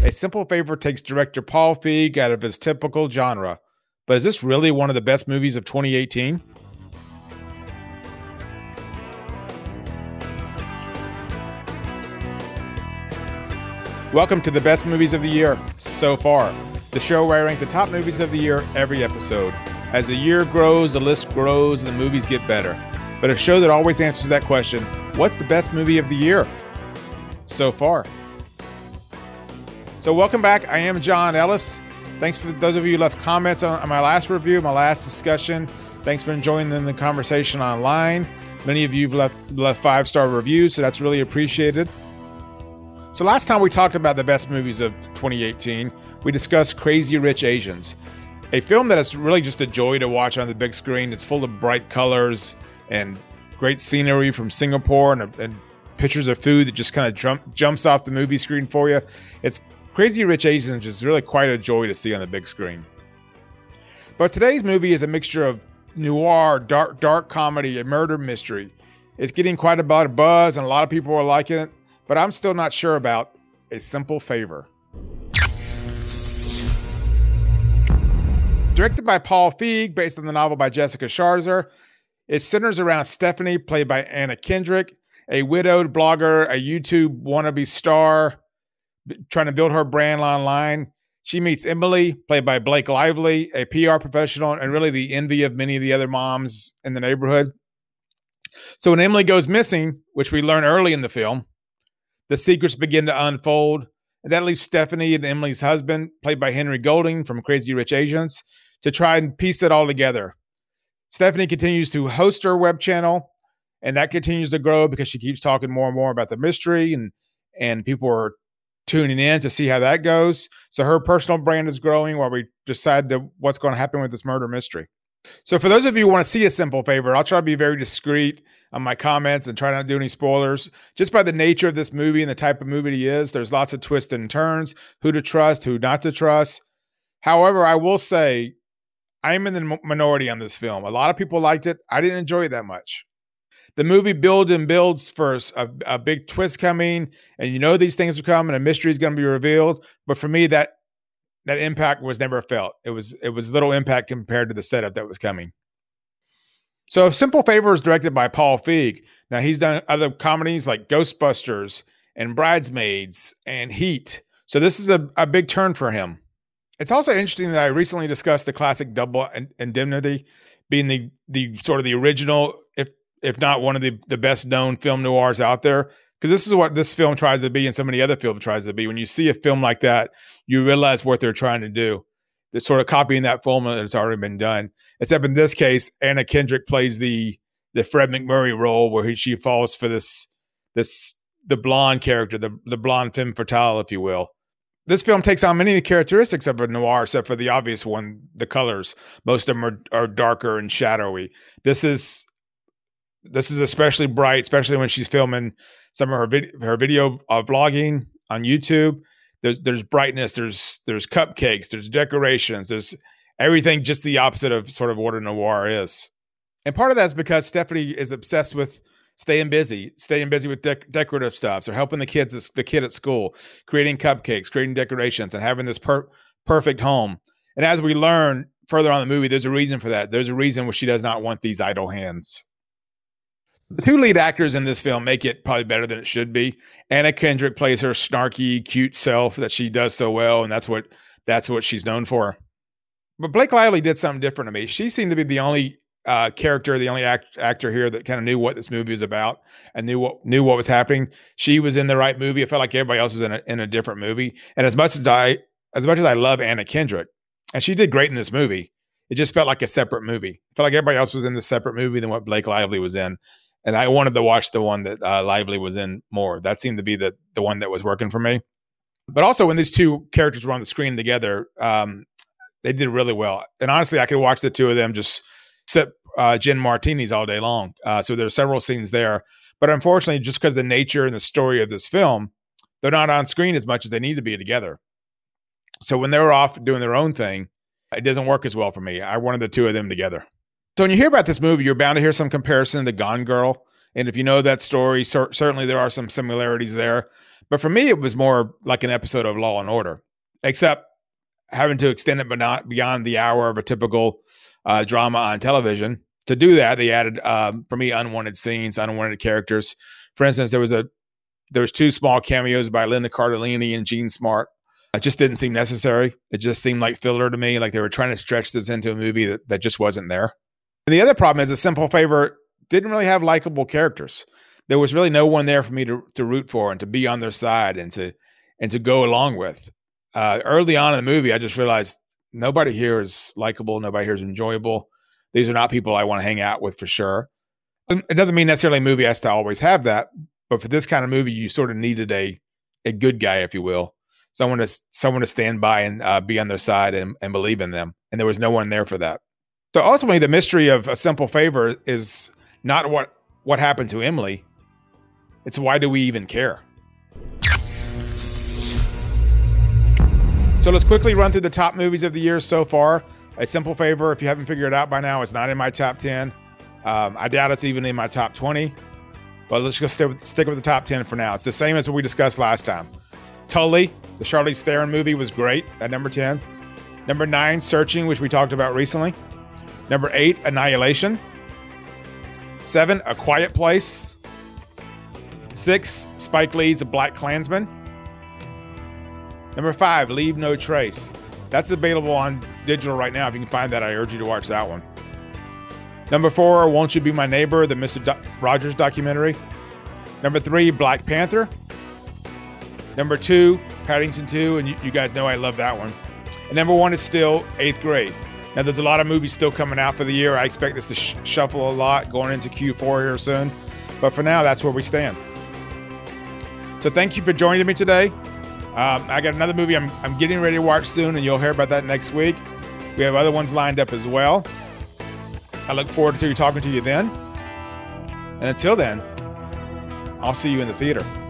A Simple Favor takes director Paul Feig out of his typical genre. But is this really one of the best movies of 2018? Welcome to the best movies of the year so far, the show where I rank the top movies of the year every episode. As the year grows, the list grows, and the movies get better. But a show that always answers that question, what's the best movie of the year so far? So welcome back. I am John Ellis. Thanks for those of you who left comments on my last review, my last discussion. Thanks for enjoying the conversation online. Many of you have left 5-star reviews, so that's really appreciated. So last time we talked about the best movies of 2018, we discussed Crazy Rich Asians, a film that is really just a joy to watch on the big screen. It's full of bright colors and great scenery from Singapore and pictures of food that just kind of jumps off the movie screen for you. It's Crazy Rich Asians is really quite a joy to see on the big screen. But today's movie is a mixture of noir, dark comedy, a murder mystery. It's getting quite a bit of buzz and a lot of people are liking it. But I'm still not sure about A Simple Favor. Directed by Paul Feig, based on the novel by Jessica Scharzer, it centers around Stephanie, played by Anna Kendrick, a widowed blogger, a YouTube wannabe star, trying to build her brand online. She meets Emily, played by Blake Lively, a PR professional, and really the envy of many of the other moms in the neighborhood. So when Emily goes missing, which we learn early in the film, the secrets begin to unfold, and that leaves Stephanie and Emily's husband, played by Henry Golding from Crazy Rich Asians, to try and piece it all together. Stephanie continues to host her web channel, and that continues to grow because she keeps talking more and more about the mystery, and people are tuning in to see how that goes. So her personal brand is growing while we decide what's going to happen with this murder mystery. So for those of you who want to see A Simple Favor, I'll try to be very discreet on my comments and try not to do any spoilers. Just by the nature of this movie and the type of movie it is, there's lots of twists and turns, who to trust, who not to trust. However, I will say I'm in the minority on this film. A lot of people liked it. I didn't enjoy it that much. The movie builds for a big twist coming, and you know these things are coming, a mystery is going to be revealed. But for me, that impact was never felt. It was little impact compared to the setup that was coming. So Simple Favor is directed by Paul Feig. Now he's done other comedies like Ghostbusters and Bridesmaids and Heat. So this is a big turn for him. It's also interesting that I recently discussed the classic Double Indemnity being the sort of the original, if not one of the best known film noirs out there. Because this is what this film tries to be and so many other films tries to be. When you see a film like that, you realize what they're trying to do. They're sort of copying that formula that's already been done. Except in this case, Anna Kendrick plays the Fred McMurray role where she falls for the blonde character, the blonde femme fatale, if you will. This film takes on many of the characteristics of a noir, except for the obvious one, the colors. Most of them are darker and shadowy. This is especially bright, especially when she's filming some of her video vlogging on YouTube. There's brightness, there's cupcakes, there's decorations, there's everything just the opposite of sort of what a noir is. And part of that's because Stephanie is obsessed with staying busy with decorative stuff. So helping the kid at school, creating cupcakes, creating decorations, and having this perfect home. And as we learn further on in the movie, there's a reason for that. There's a reason where she does not want these idle hands. The two lead actors in this film make it probably better than it should be. Anna Kendrick plays her snarky, cute self that she does so well, and that's what she's known for. But Blake Lively did something different to me. She seemed to be the only character, the only actor here that kind of knew what this movie was about and knew what was happening. She was in the right movie. I felt like everybody else was in a different movie. And as much as I love Anna Kendrick, and she did great in this movie, it just felt like a separate movie. I felt like everybody else was in this separate movie than what Blake Lively was in. And I wanted to watch the one that Lively was in more. That seemed to be the one that was working for me. But also when these two characters were on the screen together, they did really well. And honestly, I could watch the two of them just sip gin martinis all day long. So there are several scenes there. But unfortunately, just because the nature and the story of this film, they're not on screen as much as they need to be together. So when they're off doing their own thing, it doesn't work as well for me. I wanted the two of them together. So when you hear about this movie, you're bound to hear some comparison to Gone Girl. And if you know that story, certainly there are some similarities there. But for me, it was more like an episode of Law and Order, except having to extend it but not beyond the hour of a typical drama on television. To do that, they added, for me, unwanted scenes, unwanted characters. For instance, there was 2 small cameos by Linda Cardellini and Jean Smart. It just didn't seem necessary. It just seemed like filler to me, like they were trying to stretch this into a movie that just wasn't there. And the other problem is A Simple Favor didn't really have likable characters. There was really no one there for me to root for and to be on their side and to go along with. Early on in the movie, I just realized nobody here is likable. Nobody here is enjoyable. These are not people I want to hang out with for sure. It doesn't mean necessarily a movie has to always have that, but for this kind of movie, you sort of needed a good guy, if you will, someone to stand by and be on their side and believe in them. And there was no one there for that. So ultimately, the mystery of A Simple Favor is not what happened to Emily. It's why do we even care? So let's quickly run through the top movies of the year so far. A Simple Favor, if you haven't figured it out by now, it's not in my top 10. I doubt it's even in my top 20. But let's just stick with the top 10 for now. It's the same as what we discussed last time. Tully, the Charlize Theron movie, was great at number 10. Number 9, Searching, which we talked about recently. Number 8, Annihilation. 7, A Quiet Place. 6, Spike Lee's A Black Klansman. Number 5, Leave No Trace. That's available on digital right now. If you can find that, I urge you to watch that one. Number 4, Won't You Be My Neighbor, the Mr. Rogers documentary. Number 3, Black Panther. Number 2, Paddington 2, and you guys know I love that one. And number 1 is still 8th Grade. Now, there's a lot of movies still coming out for the year. I expect this to shuffle a lot going into Q4 here soon. But for now, that's where we stand. So thank you for joining me today. I got another movie I'm getting ready to watch soon, and you'll hear about that next week. We have other ones lined up as well. I look forward to talking to you then. And until then, I'll see you in the theater.